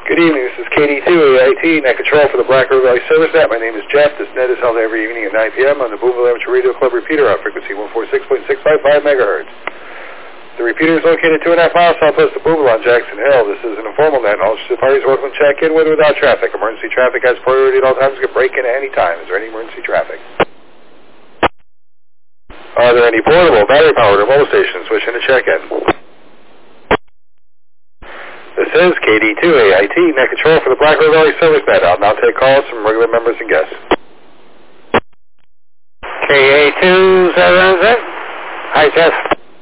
Good evening, this is KD2 AIT, Net Control for the Black River Valley Service Net. My name is Jeff. This net is held every evening at 9 p.m. on the Boonville Amateur Radio Club repeater on frequency 146.655 megahertz. The repeater is located 2.5 miles southwest of Boonville on Jackson Hill. This is an informal net. All interested parties are welcome to check in with or without traffic. Emergency traffic has priority at all times. You can break in at any time. Is there any emergency traffic? Are there any portable, battery-powered, or mobile stations wishing to check in? This is KD2 AIT, Net Control for the Black River Valley Service Net. I'll now take calls from regular members and guests. KA2, ZNZ. Hi, Jeff.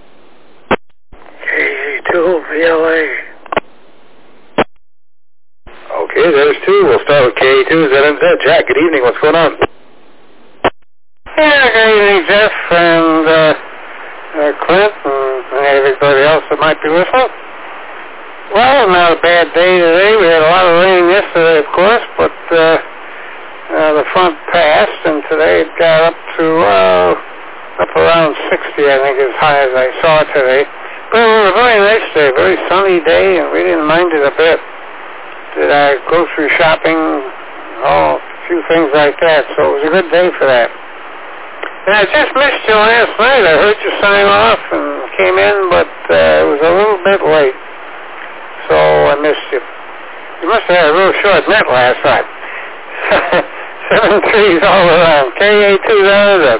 KA2, VLA. Okay, there's two. We'll start with KA2, ZNZ. Jack, good evening. What's going on? Yeah, good evening, Jeff, and Clint, and everybody else that might be listening. Well, not a bad day today. We had a lot of rain yesterday, of course, but the front passed, and today it got up around 60, I think, as high as I saw today. But it was a very nice day, very sunny day, and we didn't mind it a bit. Did our grocery shopping, a few things like that, so it was a good day for that. And I just missed you last night. I heard you sign off and came in, but it was a little bit late. So I missed you. You must have had a real short net last night. 7 3s all around. KA2 ZNZ.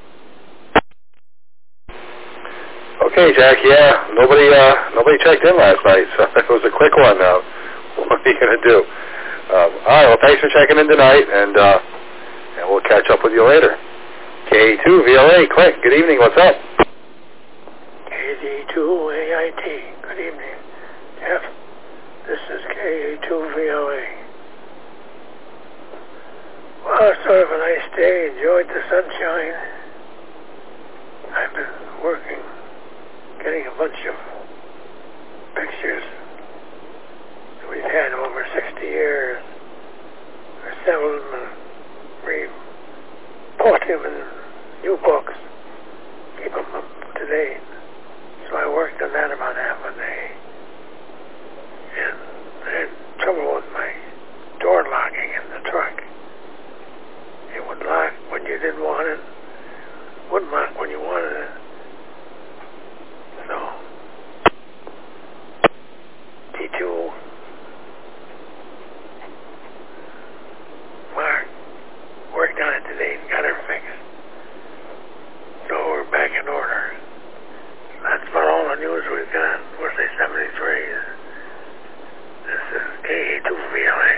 Okay, Jack. Yeah, nobody checked in last night, so it was a quick one. What are you going to do? All right. Well, thanks for checking in tonight, and we'll catch up with you later. KA2 VLA. Clint, good evening. What's up? KD2 AIT. Good evening. Jeff, this is KA2 VLA. Well, it's sort of a nice day. Enjoyed the sunshine. I've been working, getting a bunch of pictures that we've had over 60 years. I assembled them and report them in new books. Keep them up to date. So I worked on that about half a day. And I had trouble with my door locking in the truck. It would lock when you didn't want it. Wouldn't lock when you wanted it. So, T2 Mark worked on it today and got her fixed. So we're back in order. That's about all the news we've got. We'll say 73s. This is KA2 VLA.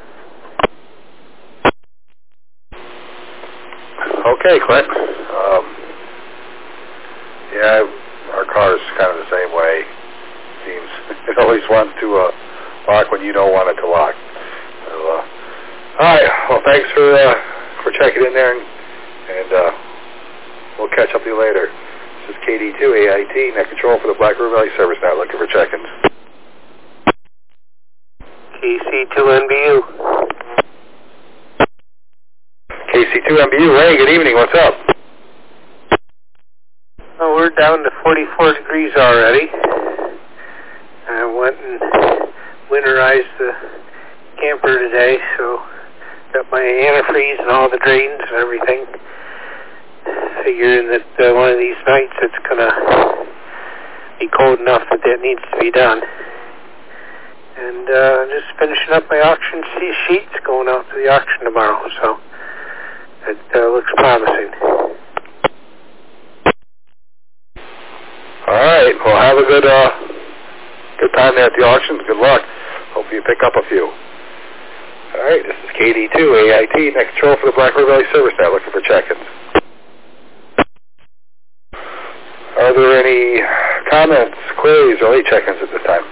Okay, Clint. Yeah, our car's kind of the same way. Seems it always wants to lock when you don't want it to lock. So, all right. Well, thanks for checking in there, and we'll catch up with you later. This is KD2 AIT, Net Control for the Black River Valley Service Net. Looking for check-ins. KC2NBU. KC2NBU. Ray, good evening. What's up? Oh, we're down to 44 degrees already. I went and winterized the camper today, so got my antifreeze and all the drains and everything. Figuring that one of these nights it's going to be cold enough that needs to be done. And just finishing up my auction sheets, going out to the auction tomorrow, so it looks promising. All right. Well, have a good time there at the auctions. Good luck. Hope you pick up a few. All right. This is KD2 AIT, Net Control for the Black River Valley Service Net. Looking for check-ins. Are there any comments, queries, or late check-ins at this time?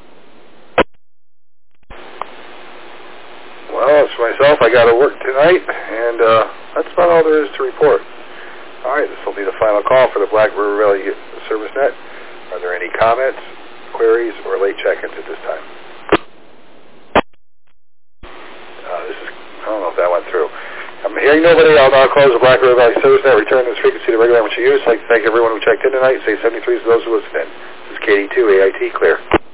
Well, as for myself, I got to work tonight, and that's about all there is to report. All right, this will be the final call for the Black River Valley Service Net. Are there any comments, queries, or late check-ins at this time? I don't know if that went through. I'm hearing nobody. I'll now close the Black River Valley Service Net. Return this frequency to regular amateur use. I'd like to thank everyone who checked in tonight. Say 73 to those who listened in. This is KD2 AIT clear.